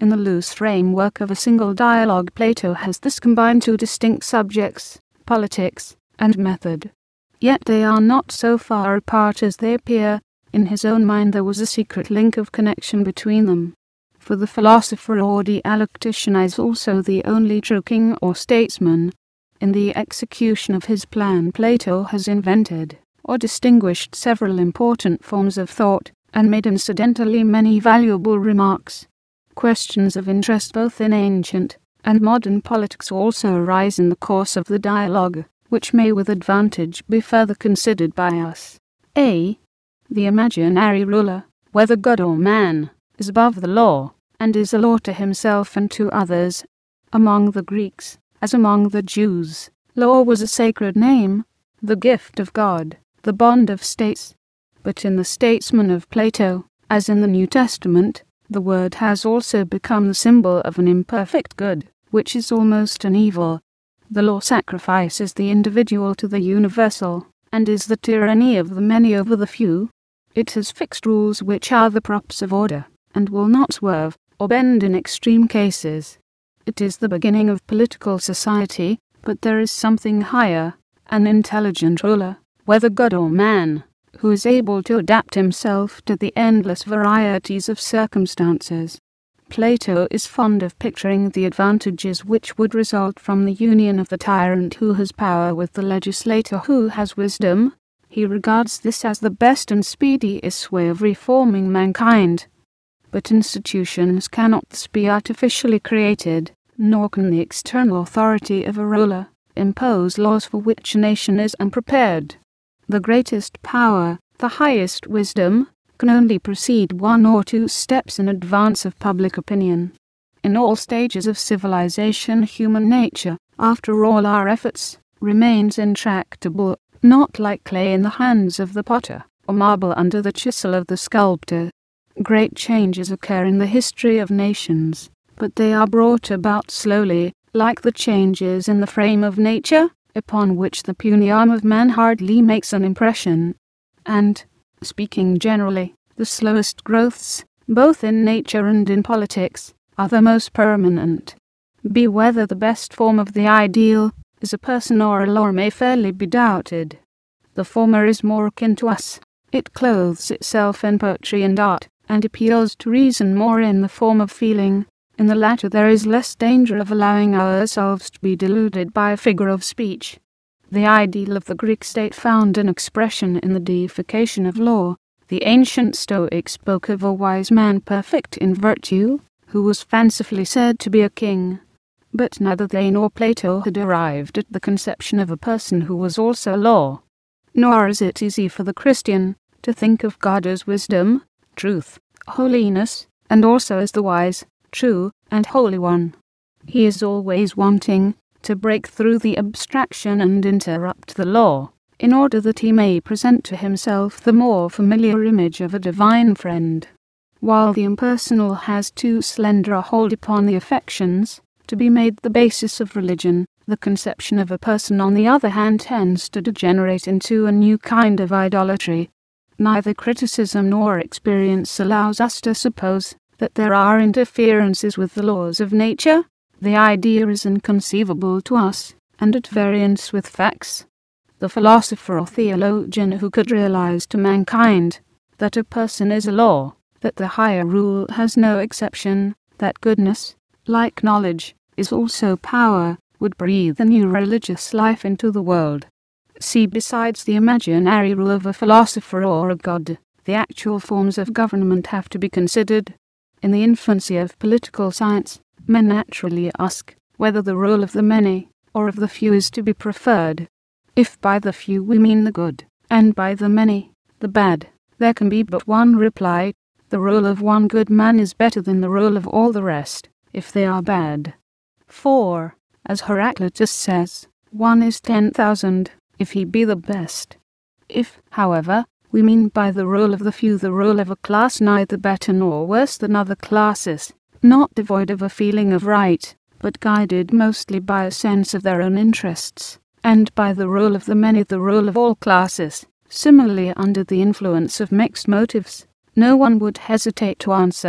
In the loose framework of a single dialogue, Plato has thus combined two distinct subjects, politics and method. Yet they are not so far apart as they appear. In his own mind there was a secret link of connection between them. For the philosopher or dialectician is also the only true king or statesman. In the execution of his plan, Plato has invented or distinguished several important forms of thought, and made incidentally many valuable remarks. Questions of interest both in ancient and modern politics also arise in the course of the dialogue, which may with advantage be further considered by us. A. The imaginary ruler, whether god or man, is above the law, and is a law to himself and to others. Among the Greeks, as among the Jews, law was a sacred name, the gift of God, the bond of states. But in the statesman of Plato, as in the New Testament, the word has also become the symbol of an imperfect good, which is almost an evil. The law sacrifices the individual to the universal, and is the tyranny of the many over the few. It has fixed rules which are the props of order, and will not swerve or bend in extreme cases. It is the beginning of political society, but there is something higher, an intelligent ruler, whether god or man, who is able to adapt himself to the endless varieties of circumstances. Plato is fond of picturing the advantages which would result from the union of the tyrant who has power with the legislator who has wisdom. He regards this as the best and speediest way of reforming mankind. But institutions cannot thus be artificially created, nor can the external authority of a ruler impose laws for which a nation is unprepared. The greatest power, the highest wisdom, can only proceed one or two steps in advance of public opinion. In all stages of civilization, human nature, after all our efforts, remains intractable, not like clay in the hands of the potter, or marble under the chisel of the sculptor. Great changes occur in the history of nations, but they are brought about slowly, like the changes in the frame of nature, upon which the puny arm of man hardly makes an impression. And, speaking generally, the slowest growths, both in nature and in politics, are the most permanent. Be whether the best form of the ideal is a person or a law may fairly be doubted. The former is more akin to us. It clothes itself in poetry and art, and appeals to reason more in the form of feeling. In the latter there is less danger of allowing ourselves to be deluded by a figure of speech. The ideal of the Greek state found an expression in the deification of law. The ancient Stoics spoke of a wise man perfect in virtue, who was fancifully said to be a king. But neither they nor Plato had arrived at the conception of a person who was also law. Nor is it easy for the Christian to think of God as wisdom, truth, holiness, and also as the wise, true, and holy one. He is always wanting to break through the abstraction and interrupt the law, in order that he may present to himself the more familiar image of a divine friend. While the impersonal has too slender a hold upon the affections to be made the basis of religion, the conception of a person on the other hand tends to degenerate into a new kind of idolatry. Neither criticism nor experience allows us to suppose that there are interferences with the laws of nature. The idea is inconceivable to us, and at variance with facts. The philosopher or theologian who could realize to mankind that a person is a law, that the higher rule has no exception, that goodness, like knowledge, is also power, would breathe a new religious life into the world. See, besides the imaginary rule of a philosopher or a god, the actual forms of government have to be considered. In the infancy of political science, men naturally ask whether the rule of the many or of the few is to be preferred. If by the few we mean the good, and by the many, the bad, there can be but one reply: the rule of one good man is better than the rule of all the rest, if they are bad. For, as Heraclitus says, 1 is 10,000, if he be the best. If, however, we mean by the rule of the few the rule of a class neither better nor worse than other classes, not devoid of a feeling of right, but guided mostly by a sense of their own interests, and by the rule of the many the rule of all classes, similarly under the influence of mixed motives, no one would hesitate to answer,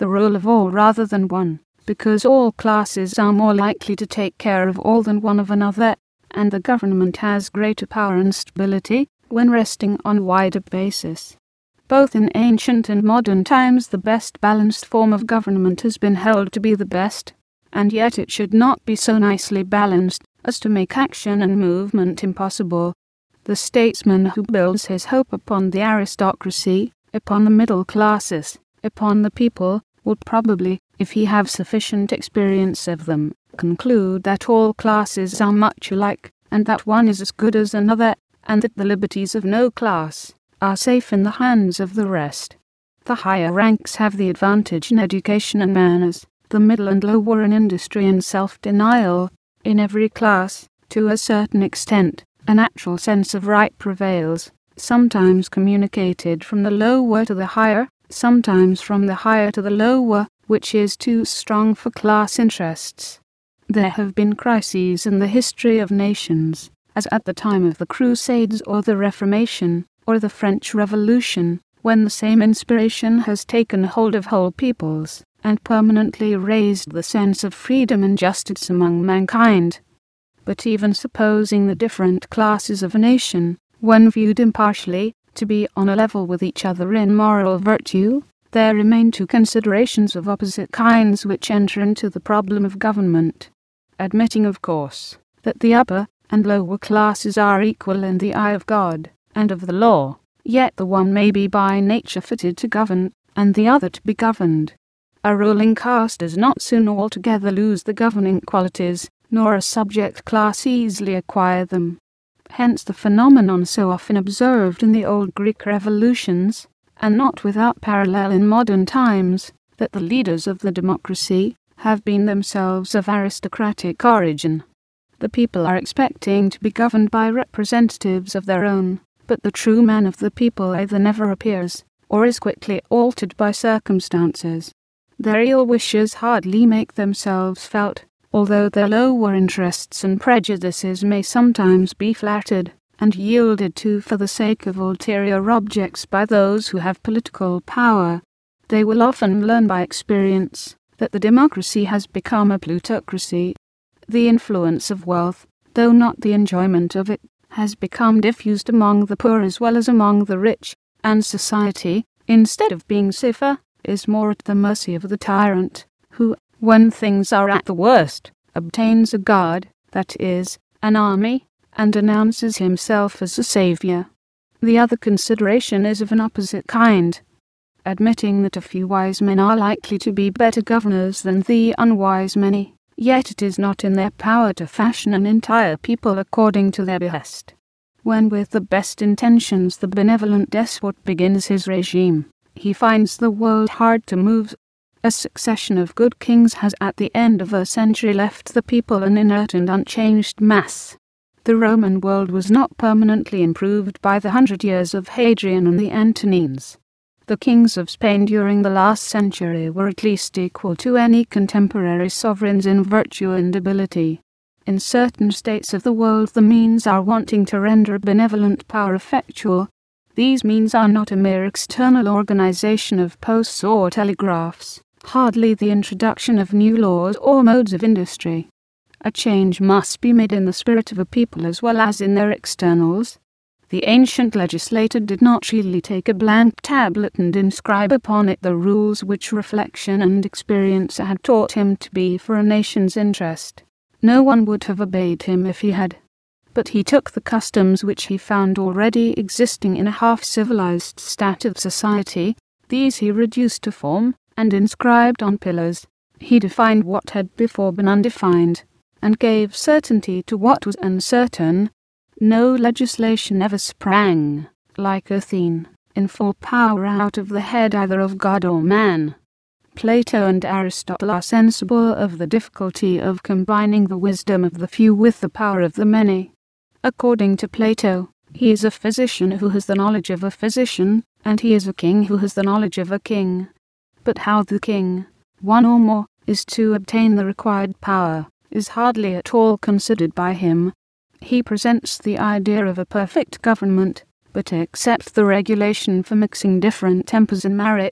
the role of all rather than one, because all classes are more likely to take care of all than one of another, and the government has greater power and stability when resting on a wider basis. Both in ancient and modern times the best balanced form of government has been held to be the best, and yet it should not be so nicely balanced as to make action and movement impossible. The statesman who builds his hope upon the aristocracy, upon the middle classes, upon the people, will probably, if he have sufficient experience of them, conclude that all classes are much alike, and that one is as good as another, and that the liberties of no class are safe in the hands of the rest. The higher ranks have the advantage in education and manners, the middle and lower in industry and self-denial. In every class, to a certain extent, a natural sense of right prevails, sometimes communicated from the lower to the higher, sometimes from the higher to the lower, which is too strong for class interests. There have been crises in the history of nations, as at the time of the Crusades or the Reformation, or the French Revolution, when the same inspiration has taken hold of whole peoples, and permanently raised the sense of freedom and justice among mankind. But even supposing the different classes of a nation, when viewed impartially, to be on a level with each other in moral virtue, there remain two considerations of opposite kinds which enter into the problem of government. Admitting, of course, that the upper and lower classes are equal in the eye of God and of the law, yet the one may be by nature fitted to govern, and the other to be governed. A ruling caste does not soon altogether lose the governing qualities, nor a subject class easily acquire them. Hence the phenomenon so often observed in the old Greek revolutions, and not without parallel in modern times, that the leaders of the democracy have been themselves of aristocratic origin. The people are expecting to be governed by representatives of their own, but the true man of the people either never appears, or is quickly altered by circumstances. Their ill wishes hardly make themselves felt, although their lower interests and prejudices may sometimes be flattered and yielded to for the sake of ulterior objects by those who have political power. They will often learn by experience that the democracy has become a plutocracy. The influence of wealth, though not the enjoyment of it, has become diffused among the poor as well as among the rich, and society, instead of being safer, is more at the mercy of the tyrant, who, when things are at the worst, obtains a guard, that is, an army, and announces himself as a saviour. The other consideration is of an opposite kind. Admitting that a few wise men are likely to be better governors than the unwise many, yet it is not in their power to fashion an entire people according to their behest. When with the best intentions the benevolent despot begins his regime, he finds the world hard to move. A succession of good kings has at the end of a century left the people an inert and unchanged mass. The Roman world was not permanently improved by the 100 years of Hadrian and the Antonines. The kings of Spain during the last century were at least equal to any contemporary sovereigns in virtue and ability. In certain states of the world the means are wanting to render benevolent power effectual. These means are not a mere external organization of posts or telegraphs, hardly the introduction of new laws or modes of industry. A change must be made in the spirit of a people as well as in their externals. The ancient legislator did not really take a blank tablet and inscribe upon it the rules which reflection and experience had taught him to be for a nation's interest. No one would have obeyed him if he had. But he took the customs which he found already existing in a half-civilized state of society, these he reduced to form, and inscribed on pillars. He defined what had before been undefined, and gave certainty to what was uncertain. No legislation ever sprang, like Athene, in full power out of the head either of God or man. Plato and Aristotle are sensible of the difficulty of combining the wisdom of the few with the power of the many. According to Plato, he is a physician who has the knowledge of a physician, and he is a king who has the knowledge of a king. But how the king, one or more, is to obtain the required power, is hardly at all considered by him. He presents the idea of a perfect government, but accepts the regulation for mixing different tempers in marriage.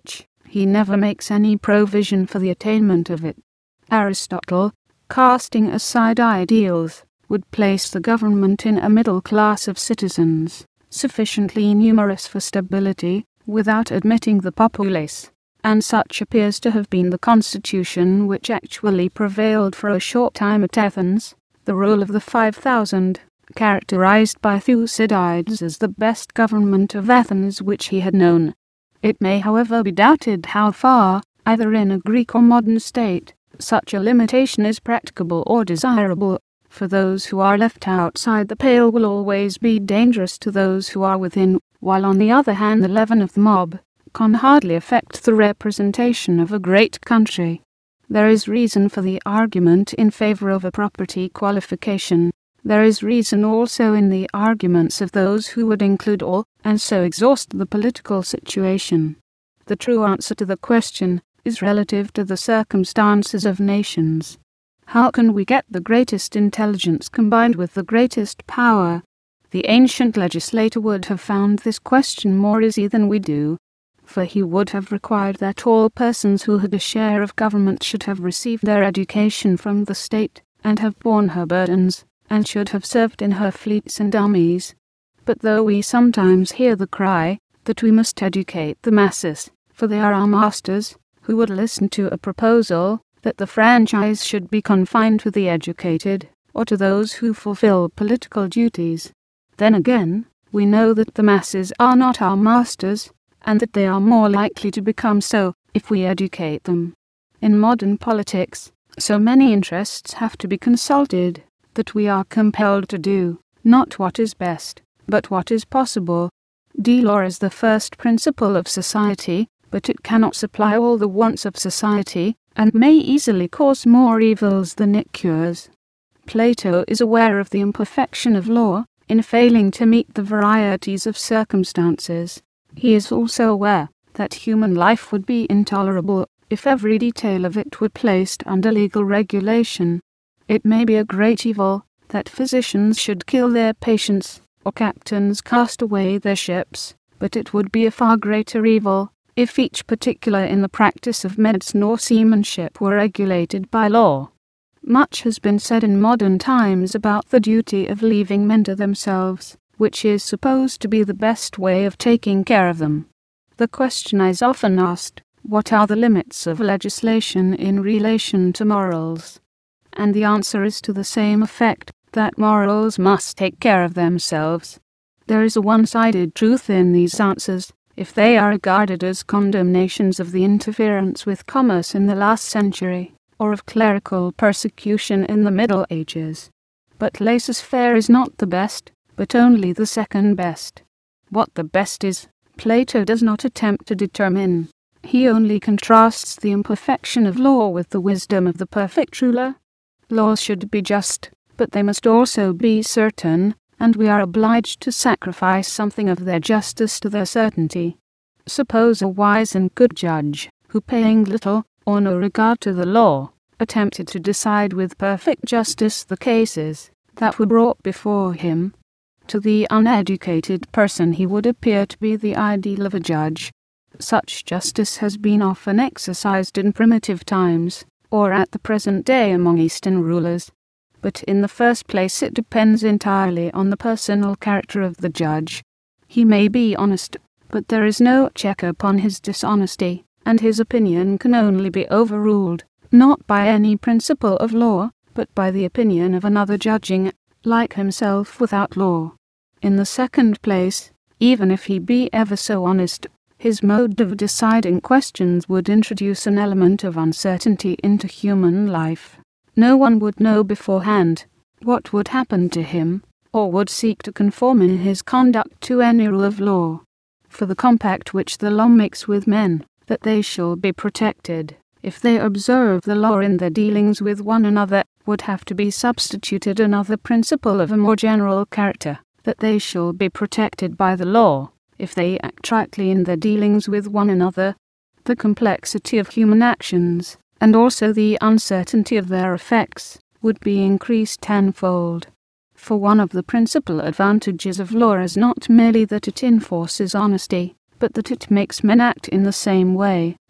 he never makes any provision for the attainment of it. Aristotle, casting aside ideals, would place the government in a middle class of citizens, sufficiently numerous for stability, without admitting the populace, and such appears to have been the constitution which actually prevailed for a short time at Athens, the rule of the 5,000, characterized by Thucydides as the best government of Athens which he had known. It may however be doubted how far, either in a Greek or modern state, such a limitation is practicable or desirable, for those who are left outside the pale will always be dangerous to those who are within, while on the other hand the leaven of the mob can hardly affect the representation of a great country. There is reason for the argument in favor of a property qualification. There is reason also in the arguments of those who would include all, and so exhaust the political situation. The true answer to the question is relative to the circumstances of nations. How can we get the greatest intelligence combined with the greatest power? The ancient legislator would have found this question more easy than we do, for he would have required that all persons who had a share of government should have received their education from the state, and have borne her burdens, and should have served in her fleets and armies. But though we sometimes hear the cry that we must educate the masses, for they are our masters, who would listen to a proposal that the franchise should be confined to the educated, or to those who fulfill political duties? Then again, we know that the masses are not our masters, and that they are more likely to become so if we educate them. In modern politics, so many interests have to be consulted, that we are compelled to do, not what is best, but what is possible. Law is the first principle of society, but it cannot supply all the wants of society, and may easily cause more evils than it cures. Plato is aware of the imperfection of law, in failing to meet the varieties of circumstances. He is also aware that human life would be intolerable if every detail of it were placed under legal regulation. It may be a great evil that physicians should kill their patients, or captains cast away their ships, but it would be a far greater evil if each particular in the practice of medicine or seamanship were regulated by law. Much has been said in modern times about the duty of leaving men to themselves, which is supposed to be the best way of taking care of them. The question is often asked, what are the limits of legislation in relation to morals? And the answer is to the same effect, that morals must take care of themselves. There is a one-sided truth in these answers, if they are regarded as condemnations of the interference with commerce in the last century, or of clerical persecution in the Middle Ages. But laissez-faire is not the best, but only the second best. What the best is, Plato does not attempt to determine. He only contrasts the imperfection of law with the wisdom of the perfect ruler. Laws should be just, but they must also be certain, and we are obliged to sacrifice something of their justice to their certainty. Suppose a wise and good judge, who paying little or no regard to the law, attempted to decide with perfect justice the cases that were brought before him. To the uneducated person he would appear to be the ideal of a judge. Such justice has been often exercised in primitive times, or at the present day among Eastern rulers. But in the first place it depends entirely on the personal character of the judge. He may be honest, but there is no check upon his dishonesty, and his opinion can only be overruled, not by any principle of law, but by the opinion of another judging, like himself, without law. In the second place, even if he be ever so honest, his mode of deciding questions would introduce an element of uncertainty into human life. No one would know beforehand what would happen to him, or would seek to conform in his conduct to any rule of law. For the compact which the law makes with men, that they shall be protected, if they observe the law in their dealings with one another, would have to be substituted another principle of a more general character, that they shall be protected by the law, if they act rightly in their dealings with one another. The complexity of human actions, and also the uncertainty of their effects, would be increased tenfold. For one of the principal advantages of law is not merely that it enforces honesty, but that it makes men act in the same way,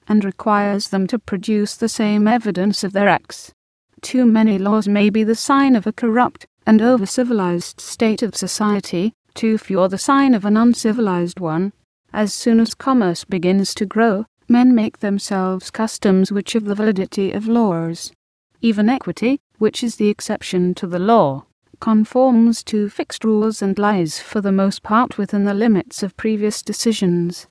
and requires them to produce the same evidence of their acts. Too many laws may be the sign of a corrupt and over-civilized state of society, too few are the sign of an uncivilized one. As soon as commerce begins to grow, men make themselves customs which of the validity of laws. Even equity, which is the exception to the law, conforms to fixed rules and lies for the most part within the limits of previous decisions.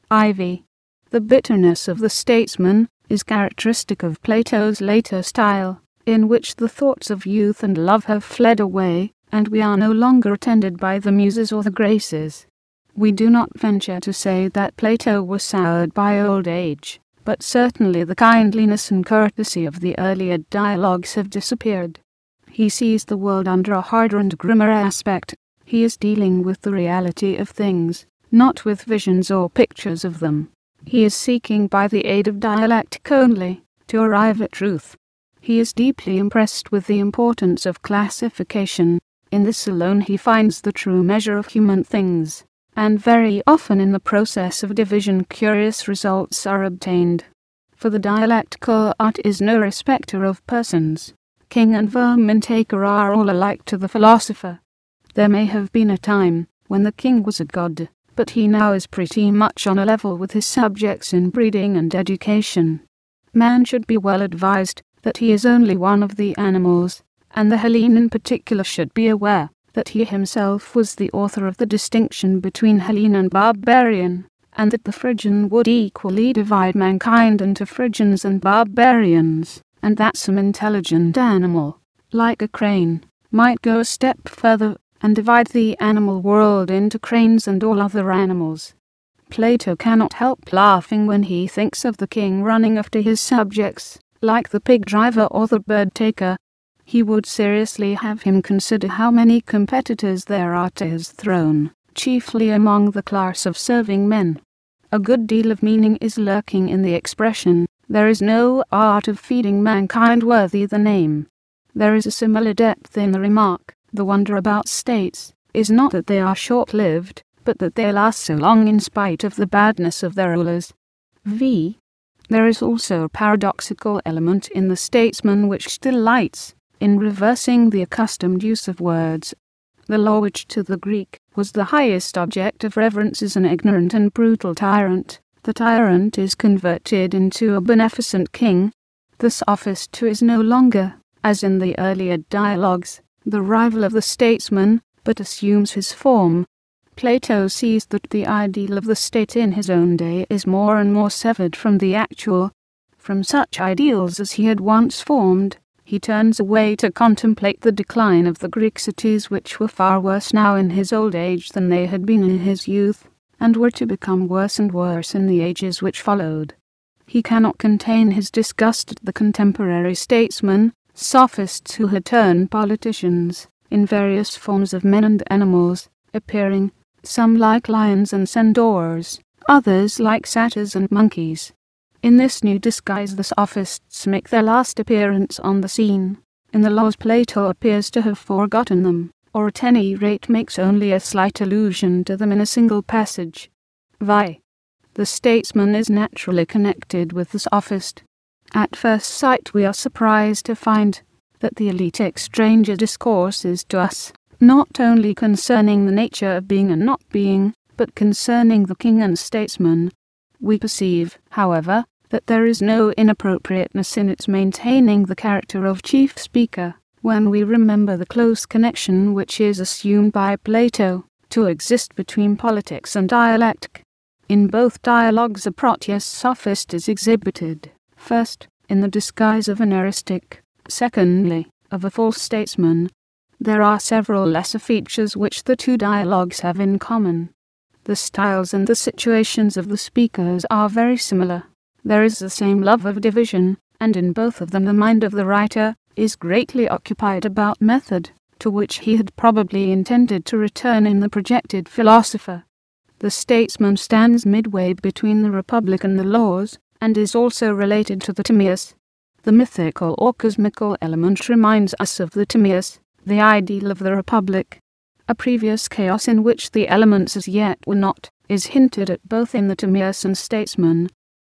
IV. The bitterness of the statesman is characteristic of Plato's later style, in which the thoughts of youth and love have fled away, and we are no longer attended by the muses or the graces. We do not venture to say that Plato was soured by old age, but certainly the kindliness and courtesy of the earlier dialogues have disappeared. He sees the world under a harder and grimmer aspect. He is dealing with the reality of things, not with visions or pictures of them. He is seeking by the aid of dialectic only to arrive at truth. He is deeply impressed with the importance of classification. In this alone he finds the true measure of human things, and very often in the process of division curious results are obtained. For the dialectical art is no respecter of persons. King and vermin taker are all alike to the philosopher. There may have been a time when the king was a god, but he now is pretty much on a level with his subjects in breeding and education. Man should be well advised that he is only one of the animals, and the Hellene in particular should be aware that he himself was the author of the distinction between Hellene and barbarian, and that the Phrygian would equally divide mankind into Phrygians and barbarians, and that some intelligent animal, like a crane, might go a step further and divide the animal world into cranes and all other animals. Plato cannot help laughing when he thinks of the king running after his subjects, like the pig driver or the bird taker. He would seriously have him consider how many competitors there are to his throne, chiefly among the class of serving men. A good deal of meaning is lurking in the expression, "There is no art of feeding mankind worthy the name." There is a similar depth in the remark, "The wonder about states is not that they are short-lived, but that they last so long in spite of the badness of their rulers." V. There is also a paradoxical element in the statesman which delights in reversing the accustomed use of words. The law, which to the Greek was the highest object of reverence, is an ignorant and brutal tyrant. The tyrant is converted into a beneficent king. The sophist too is no longer, as in the earlier dialogues, the rival of the statesman, but assumes his form. Plato sees that the ideal of the state in his own day is more and more severed from the actual. From such ideals as he had once formed, he turns away to contemplate the decline of the Greek cities, which were far worse now in his old age than they had been in his youth, and were to become worse and worse in the ages which followed. He cannot contain his disgust at the contemporary statesmen, sophists who had turned politicians, in various forms of men and animals, appearing, some like lions and centaurs, others like satyrs and monkeys. In this new disguise the sophists make their last appearance on the scene. In the laws Plato appears to have forgotten them, or at any rate makes only a slight allusion to them in a single passage. Vi. The statesman is naturally connected with the sophist. At first sight we are surprised to find that the eleatic stranger discourses to us, not only concerning the nature of being and not being, but concerning the king and statesman. We perceive, however, that there is no inappropriateness in its maintaining the character of chief speaker, when we remember the close connection which is assumed by Plato to exist between politics and dialectic. In both dialogues a Proteus sophist is exhibited, first, in the disguise of an eristic, secondly, of a false statesman. There are several lesser features which the two dialogues have in common. The styles and the situations of the speakers are very similar. There is the same love of division, and in both of them the mind of the writer is greatly occupied about method, to which he had probably intended to return in the projected philosopher. The statesman stands midway between the Republic and the laws, and is also related to the Timaeus. The mythical or cosmical element reminds us of the Timaeus, the ideal of the Republic. A previous chaos in which the elements as yet were not, is hinted at both in the Timaeus and statesman.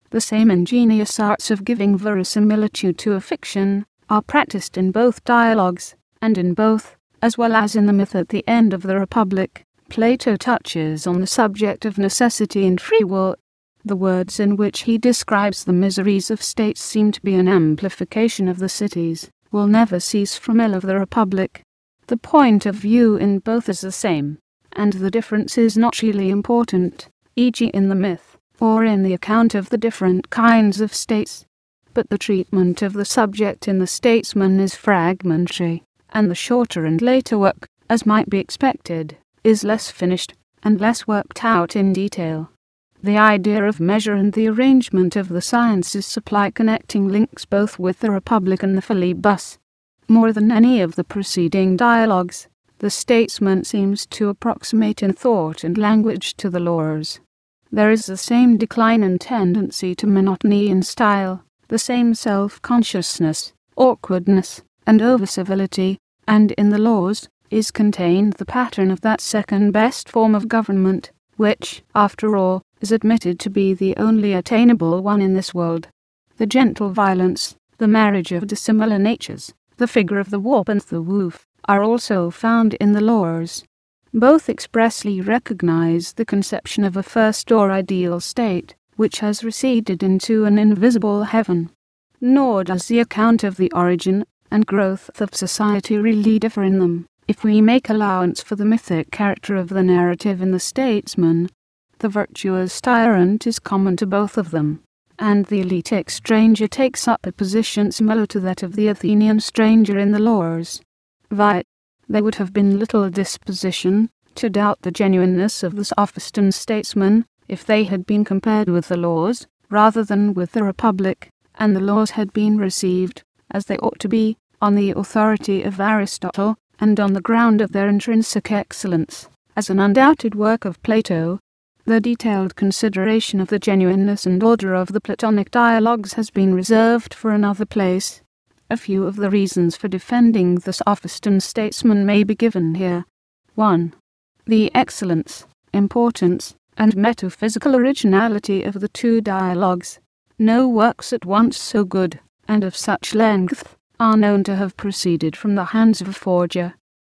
The same ingenious arts of giving verisimilitude to a fiction are practiced in both dialogues, and in both, as well as in the myth at the end of the Republic, Plato touches on the subject of necessity and free will. The words in which he describes the miseries of states seem to be an amplification of the cities, will never cease from ill of the Republic. The point of view in both is the same, and the difference is not really important, e.g. in the myth, or in the account of the different kinds of states. But the treatment of the subject in the Statesman is fragmentary, and the shorter and later work, as might be expected, is less finished, and less worked out in detail. The idea of measure and the arrangement of the sciences supply connecting links both with the Republic and the Philebus. More than any of the preceding dialogues, the Statesman seems to approximate in thought and language to the Laws. There is the same decline and tendency to monotony in style, the same self-consciousness, awkwardness, and over-civility, and in the Laws is contained the pattern of that second-best form of government, which, after all, is admitted to be the only attainable one in this world. The gentle violence, the marriage of dissimilar natures, the figure of the warp and the woof, are also found in the Laws. Both expressly recognize the conception of a first or ideal state, which has receded into an invisible heaven. Nor does the account of the origin and growth of society really differ in them, if we make allowance for the mythic character of the narrative in the Statesman. The virtuous tyrant is common to both of them, and the elitic stranger takes up a position similar to that of the Athenian stranger in the Laws. There would have been little disposition to doubt the genuineness of the Sophiston Statesman if they had been compared with the Laws, rather than with the Republic, and the Laws had been received, as they ought to be, on the authority of Aristotle, and on the ground of their intrinsic excellence, as an undoubted work of Plato. The detailed consideration of the genuineness and order of the Platonic dialogues has been reserved for another place. A few of the reasons for defending the Sophiston Statesman may be given here. 1. The excellence, importance, and metaphysical originality of the two dialogues. No works at once so good, and of such length, are known to have proceeded from the hands of a forger.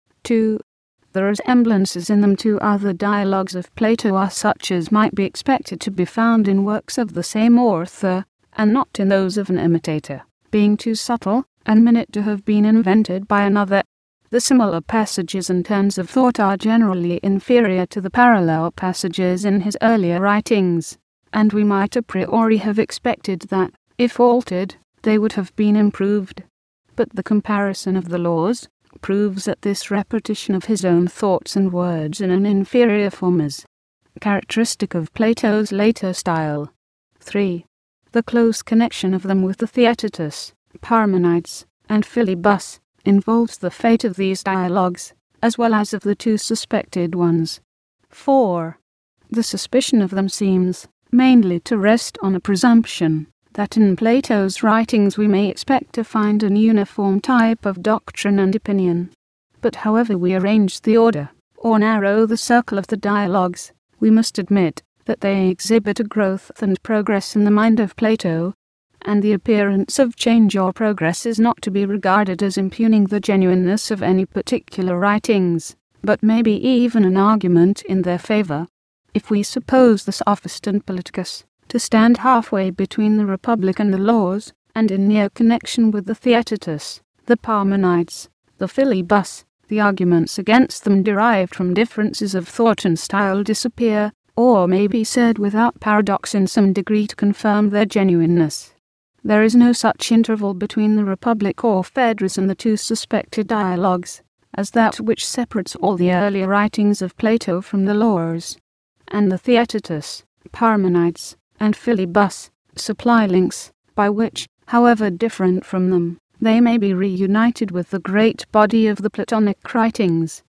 2. The resemblances in them to other dialogues of Plato are such as might be expected to be found in works of the same author, and not in those of an imitator, being too subtle and minute to have been invented by another. The similar passages and turns of thought are generally inferior to the parallel passages in his earlier writings, and we might a priori have expected that, if altered, they would have been improved. But the comparison of the Laws proves that this repetition of his own thoughts and words in an inferior form is characteristic of Plato's later style. 3. The close connection of them with the Theaetetus, Parmenides, and Philebus involves the fate of these dialogues, as well as of the two suspected ones. 4. The suspicion of them seems mainly to rest on a presumption that in Plato's writings we may expect to find an uniform type of doctrine and opinion. But however we arrange the order, or narrow the circle of the dialogues, we must admit that they exhibit a growth and progress in the mind of Plato, and the appearance of change or progress is not to be regarded as impugning the genuineness of any particular writings, but may be even an argument in their favour. If we suppose the Sophiston Politicus to stand halfway between the Republic and the Laws, and in near connection with the Theaetetus, the Parmenides, the Philebus, the arguments against them derived from differences of thought and style disappear, or may be said without paradox in some degree to confirm their genuineness. There is no such interval between the Republic or Phaedrus and the two suspected dialogues, as that which separates all the earlier writings of Plato from the Laws. And the Theaetetus, Parmenides, and Philebus supply links, by which, however different from them, they may be reunited with the great body of the Platonic writings.